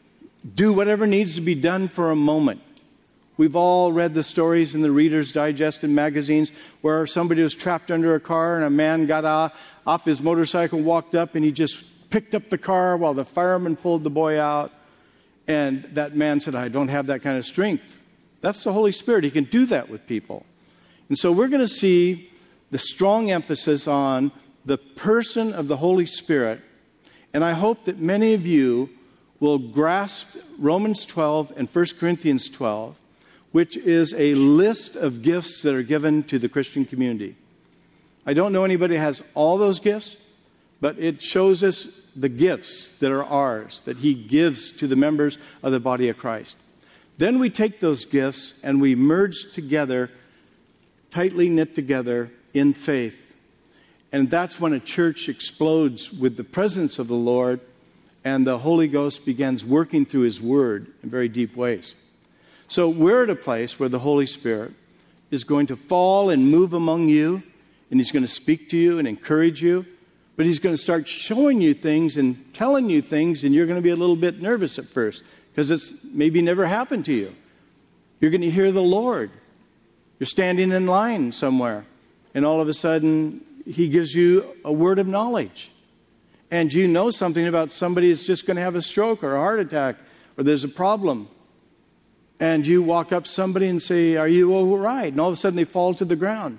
Speaker 1: do whatever needs to be done for a moment. We've all read the stories in the Reader's Digest and magazines where somebody was trapped under a car and a man got off his motorcycle, walked up, and he just picked up the car while the fireman pulled the boy out. And that man said, I don't have that kind of strength. That's the Holy Spirit. He can do that with people. And so we're going to see the strong emphasis on the person of the Holy Spirit. And I hope that many of you will grasp Romans 12 and 1 Corinthians 12, which is a list of gifts that are given to the Christian community. I don't know anybody that has all those gifts, but it shows us the gifts that are ours, that He gives to the members of the body of Christ. Then we take those gifts and we merge together, tightly knit together in faith. And that's when a church explodes with the presence of the Lord and the Holy Ghost begins working through His Word in very deep ways. So we're at a place where the Holy Spirit is going to fall and move among you, and He's going to speak to you and encourage you, but He's going to start showing you things and telling you things, and you're going to be a little bit nervous at first because it's maybe never happened to you. You're going to hear the Lord. You're standing in line somewhere, and all of a sudden He gives you a word of knowledge. And you know something about somebody that's just going to have a stroke or a heart attack, or there's a problem. And you walk up to somebody and say, are you all right? And all of a sudden they fall to the ground.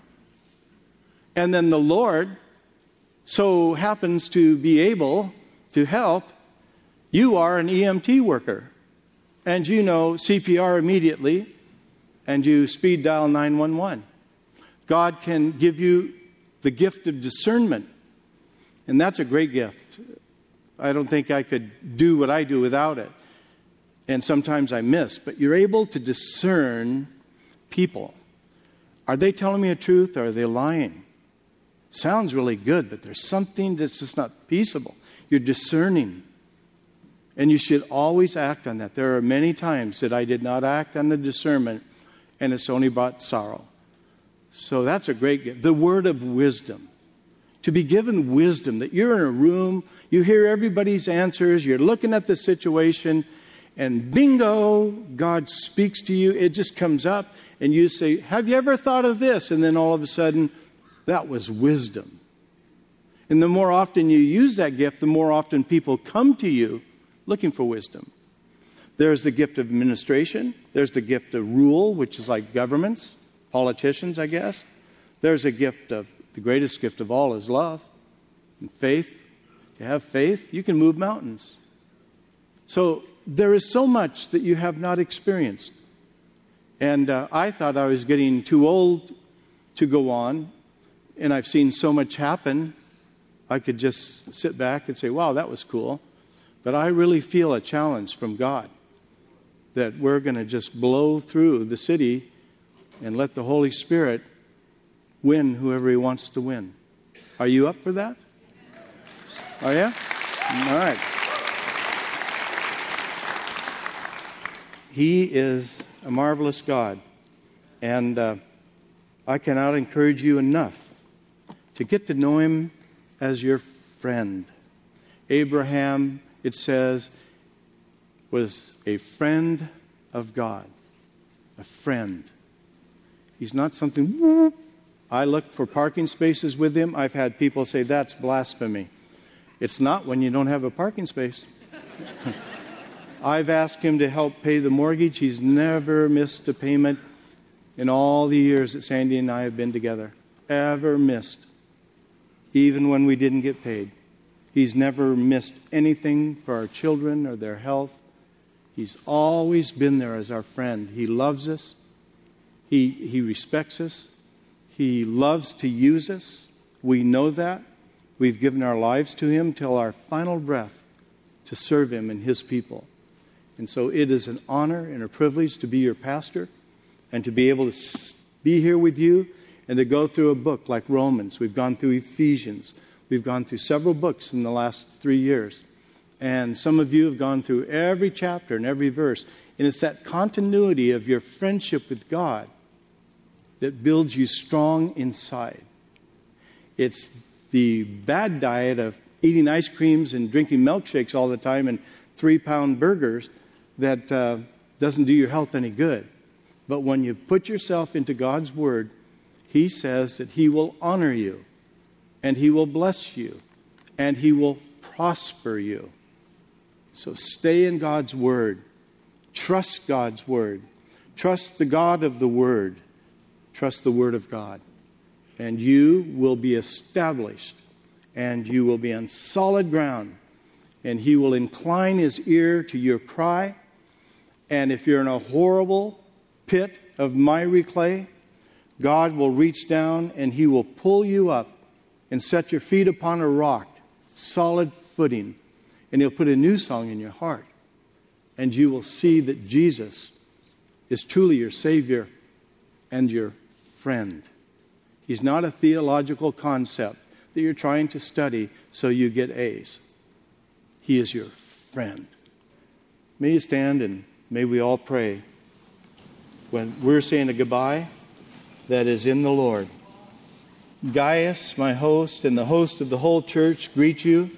Speaker 1: And then the Lord so happens to be able to help, You are an EMT worker, and you know CPR immediately, and you speed dial 911. God can give you the gift of discernment, and that's a great gift. I don't think I could do what I do without it, and sometimes I miss, but you're able to discern people. Are they telling me the truth, or are they lying? Sounds really good, but there's something that's just not peaceable. You're discerning. And you should always act on that. There are many times that I did not act on the discernment, and it's only brought sorrow. So that's a great gift. The word of wisdom. To be given wisdom, that you're in a room, you hear everybody's answers, you're looking at the situation, and bingo, God speaks to you. It just comes up, and you say, have you ever thought of this? And then all of a sudden, that was wisdom. And the more often you use that gift, the more often people come to you looking for wisdom. There's the gift of administration. There's the gift of rule, which is like governments, politicians, I guess. There's a gift of, the greatest gift of all is love and faith. You have faith, you can move mountains. So there is so much that you have not experienced. And I thought I was getting too old to go on, and I've seen so much happen, I could just sit back and say, wow, that was cool. But I really feel a challenge from God that we're going to just blow through the city and let the Holy Spirit win whoever He wants to win. Are you up for that? Are you? All right. He is a marvelous God. And I cannot encourage you enough to get to know Him as your friend. Abraham, it says, was a friend of God. A friend. He's not something... I looked for parking spaces with him. I've had people say, that's blasphemy. It's not when you don't have a parking space. I've asked him to help pay the mortgage. He's never missed a payment in all the years that Sandy and I have been together. Ever missed. Even when we didn't get paid. He's never missed anything for our children or their health. He's always been there as our friend. He loves us. He respects us. He loves to use us. We know that. We've given our lives to Him till our final breath to serve Him and His people. And so it is an honor and a privilege to be your pastor and to be able to be here with you and to go through a book like Romans. We've gone through Ephesians. We've gone through several books in the last 3 years. And some of you have gone through every chapter and every verse. And it's that continuity of your friendship with God that builds you strong inside. It's the bad diet of eating ice creams and drinking milkshakes all the time and 3-pound burgers that doesn't do your health any good. But when you put yourself into God's Word, He says that He will honor you, and He will bless you, and He will prosper you. So stay in God's Word. Trust God's Word. Trust the God of the Word. Trust the Word of God. And you will be established, and you will be on solid ground, and He will incline His ear to your cry. And if you're in a horrible pit of miry clay, God will reach down and He will pull you up and set your feet upon a rock, solid footing. And He'll put a new song in your heart. And you will see that Jesus is truly your Savior and your friend. He's not a theological concept that you're trying to study so you get A's. He is your friend. May you stand and may we all pray when we're saying a goodbye that is in the Lord. Gaius, my host, and the host of the whole church greet you.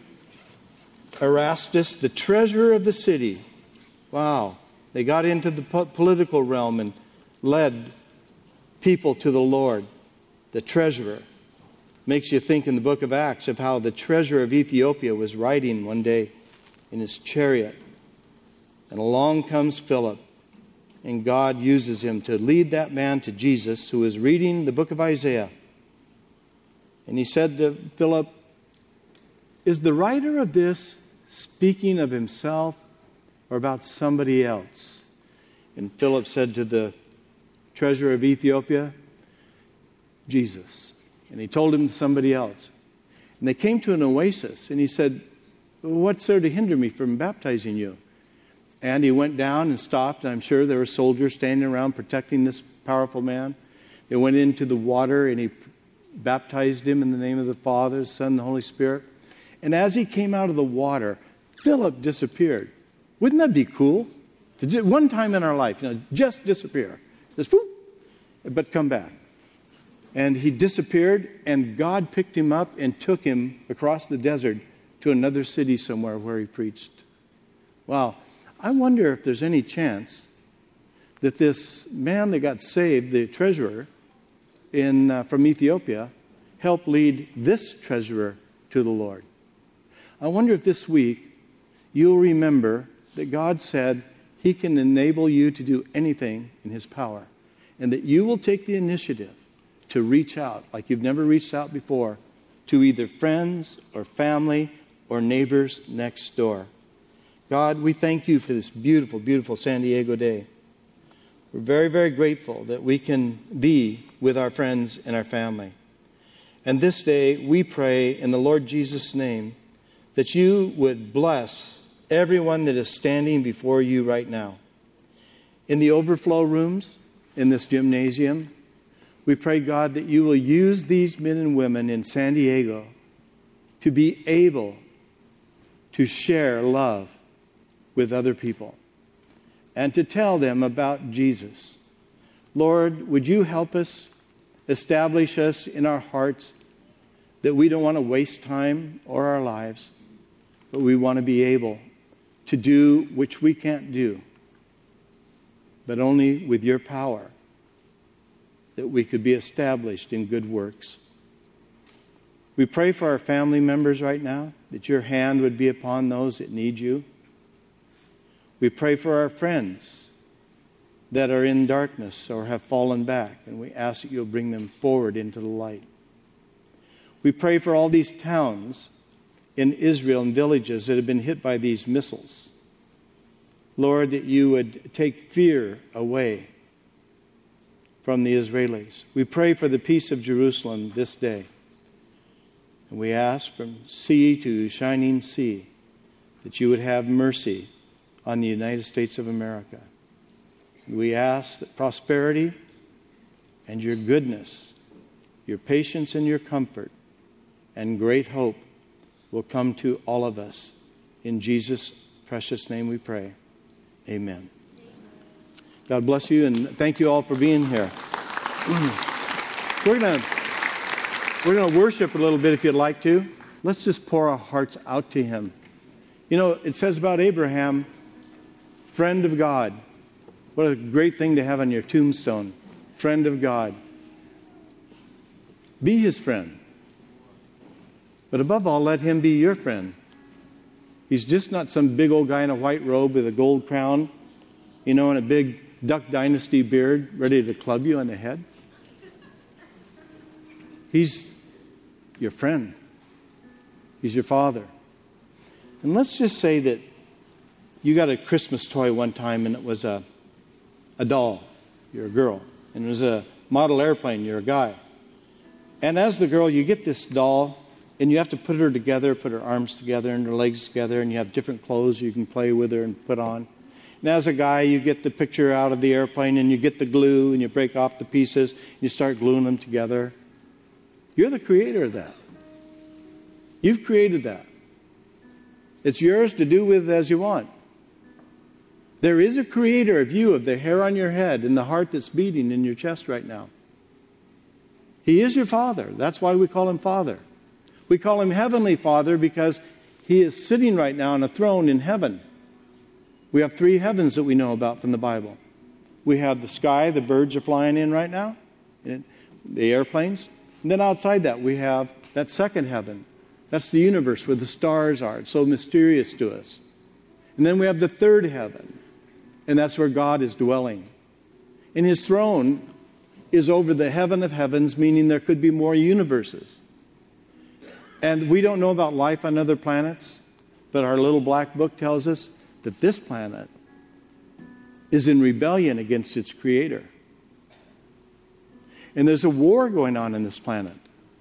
Speaker 1: Erastus, the treasurer of the city. Wow. They got into the political realm and led people to the Lord. The treasurer. Makes you think in the book of Acts of how the treasurer of Ethiopia was riding one day in his chariot. And along comes Philip. And God uses him to lead that man to Jesus, who is reading the book of Isaiah. And he said to Philip, is the writer of this speaking of himself or about somebody else. And Philip said to the treasurer of Ethiopia, Jesus. And he told him somebody else. And they came to an oasis, and he said, what's there to hinder me from baptizing you? And he went down and stopped, and I'm sure there were soldiers standing around protecting this powerful man. They went into the water, and he baptized him in the name of the Father, the Son, and the Holy Spirit. And as he came out of the water, Philip disappeared. Wouldn't that be cool? One time in our life, just disappear. Just whoop, but come back. And he disappeared, and God picked him up and took him across the desert to another city somewhere where he preached. Wow. I wonder if there's any chance that this man that got saved, the treasurer from Ethiopia, helped lead this treasurer to the Lord. I wonder if this week you'll remember that God said he can enable you to do anything in his power, and that you will take the initiative to reach out like you've never reached out before to either friends or family or neighbors next door. God, we thank you for this beautiful, beautiful San Diego day. We're very, very grateful that we can be with our friends and our family. And this day, we pray in the Lord Jesus' name that you would bless everyone that is standing before you right now. In the overflow rooms, in this gymnasium, we pray, God, that you will use these men and women in San Diego to be able to share love with other people and to tell them about Jesus. Lord, would you help us, establish us in our hearts that we don't want to waste time or our lives, but we want to be able to do which we can't do, but only with your power, that we could be established in good works. We pray for our family members right now, that your hand would be upon those that need you. We pray for our friends that are in darkness or have fallen back, and we ask that you'll bring them forward into the light. We pray for all these towns in Israel and villages that have been hit by these missiles. Lord, that you would take fear away from the Israelis. We pray for the peace of Jerusalem this day. And we ask from sea to shining sea that you would have mercy on the United States of America. And we ask that prosperity and your goodness, your patience and your comfort, and great hope will come to all of us. In Jesus' precious name we pray. Amen. God bless you, and thank you all for being here. We're going to worship a little bit if you'd like to. Let's just pour our hearts out to him. You know, it says about Abraham, friend of God. What a great thing to have on your tombstone. Friend of God. Be his friend. But above all, let him be your friend. He's just not some big old guy in a white robe with a gold crown, and a big Duck Dynasty beard ready to club you on the head. He's your friend. He's your father. And let's just say that you got a Christmas toy one time and it was a doll. You're a girl. And it was a model airplane. You're a guy. And as the girl, you get this doll and you have to put her together, put her arms together and her legs together, and you have different clothes you can play with her and put on. And as a guy, you get the picture out of the airplane and you get the glue and you break off the pieces and you start gluing them together. You're the creator of that. You've created that. It's yours to do with as you want. There is a creator of you, of the hair on your head and the heart that's beating in your chest right now. He is your Father. That's why we call him Father. We call him Heavenly Father because he is sitting right now on a throne in heaven. We have 3 heavens that we know about from the Bible. We have the sky the birds are flying in right now, the airplanes. And then outside that, we have that second heaven. That's the universe where the stars are. It's so mysterious to us. And then we have the third heaven, and that's where God is dwelling. And his throne is over the heaven of heavens, meaning there could be more universes. And we don't know about life on other planets. But our little black book tells us that this planet is in rebellion against its creator. And there's a war going on in this planet.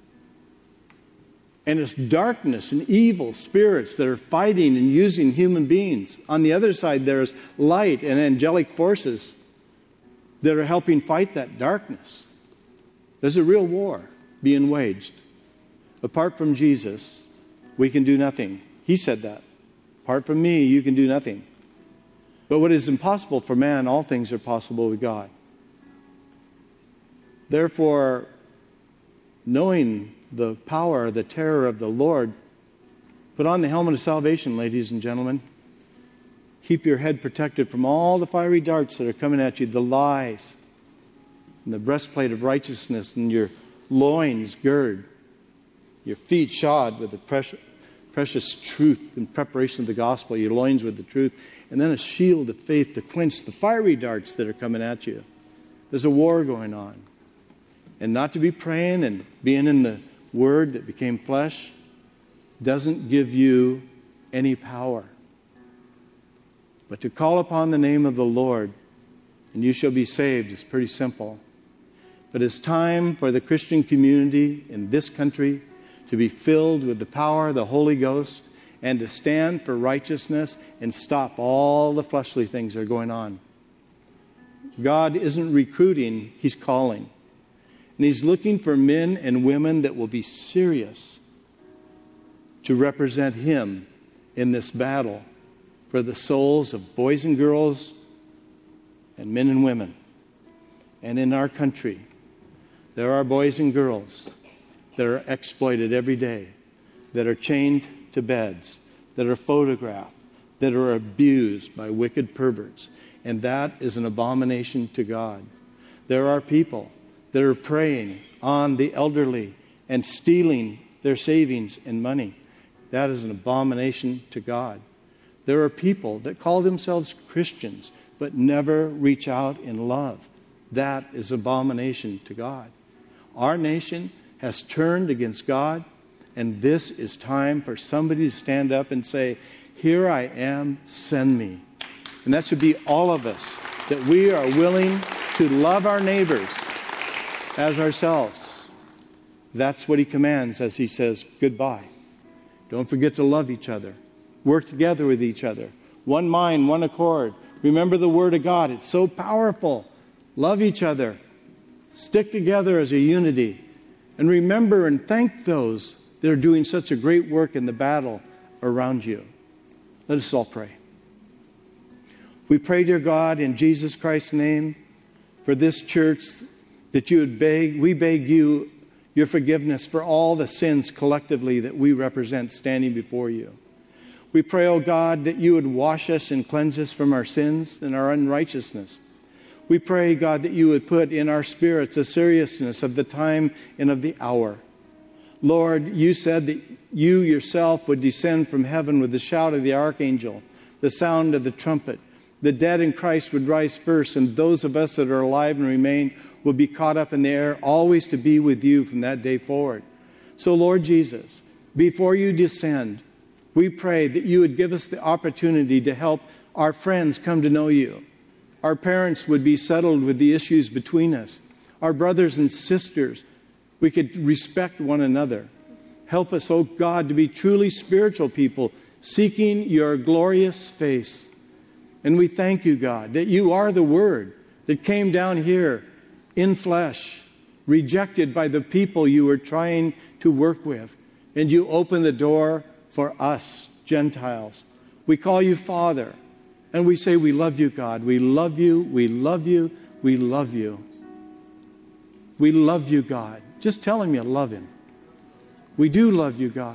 Speaker 1: And it's darkness and evil spirits that are fighting and using human beings. On the other side, there's light and angelic forces that are helping fight that darkness. There's a real war being waged. Apart from Jesus, we can do nothing. He said that. Apart from me, you can do nothing. But what is impossible for man, all things are possible with God. Therefore, knowing the power, the terror of the Lord, put on the helmet of salvation, ladies and gentlemen. Keep your head protected from all the fiery darts that are coming at you, the lies, and the breastplate of righteousness, and your loins gird, your feet shod with the precious truth in preparation of the gospel, your loins with the truth, and then a shield of faith to quench the fiery darts that are coming at you. There's a war going on. And not to be praying and being in the Word that became flesh doesn't give you any power. But to call upon the name of the Lord and you shall be saved is pretty simple. But it's time for the Christian community in this country to be filled with the power of the Holy Ghost and to stand for righteousness and stop all the fleshly things that are going on. God isn't recruiting, He's calling. And He's looking for men and women that will be serious to represent Him in this battle for the souls of boys and girls and men and women. And in our country, there are boys and girls that are exploited every day, that are chained to beds, that are photographed, that are abused by wicked perverts. And that is an abomination to God. There are people that are preying on the elderly and stealing their savings and money. That is an abomination to God. There are people that call themselves Christians but never reach out in love. That is abomination to God. Our nation has turned against God, and this is time for somebody to stand up and say, "Here I am, send me." And that should be all of us, that we are willing to love our neighbors as ourselves. That's what He commands as He says, goodbye. Don't forget to love each other. Work together with each other. One mind, one accord. Remember the Word of God. It's so powerful. Love each other. Stick together as a unity. And remember and thank those that are doing such a great work in the battle around you. Let us all pray. We pray, dear God, in Jesus Christ's name, for this church, that you would we beg you your forgiveness for all the sins collectively that we represent standing before you. We pray, O God, that you would wash us and cleanse us from our sins and our unrighteousness. We pray, God, that you would put in our spirits a seriousness of the time and of the hour. Lord, you said that you yourself would descend from heaven with the shout of the archangel, the sound of the trumpet. The dead in Christ would rise first, and those of us that are alive and remain will be caught up in the air, always to be with you from that day forward. So, Lord Jesus, before you descend, we pray that you would give us the opportunity to help our friends come to know you. Our parents would be settled with the issues between us. Our brothers and sisters, we could respect one another. Help us, oh God, to be truly spiritual people, seeking your glorious face. And we thank you, God, that you are the Word that came down here in flesh, rejected by the people you were trying to work with. And you opened the door for us, Gentiles. We call you Father. And we say, we love you, God. We love you, we love you, we love you. We love you, God. Just tell Him you love Him. We do love you, God.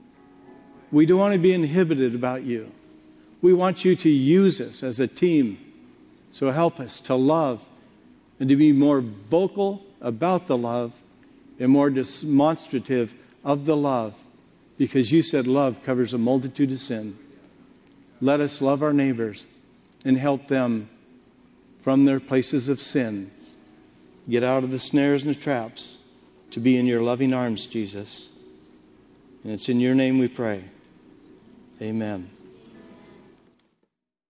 Speaker 1: We don't want to be inhibited about you. We want you to use us as a team. So help us to love and to be more vocal about the love and more demonstrative of the love, because you said love covers a multitude of sin. Let us love our neighbors and help them from their places of sin get out of the snares and the traps to be in your loving arms, Jesus. And it's in your name we pray. Amen.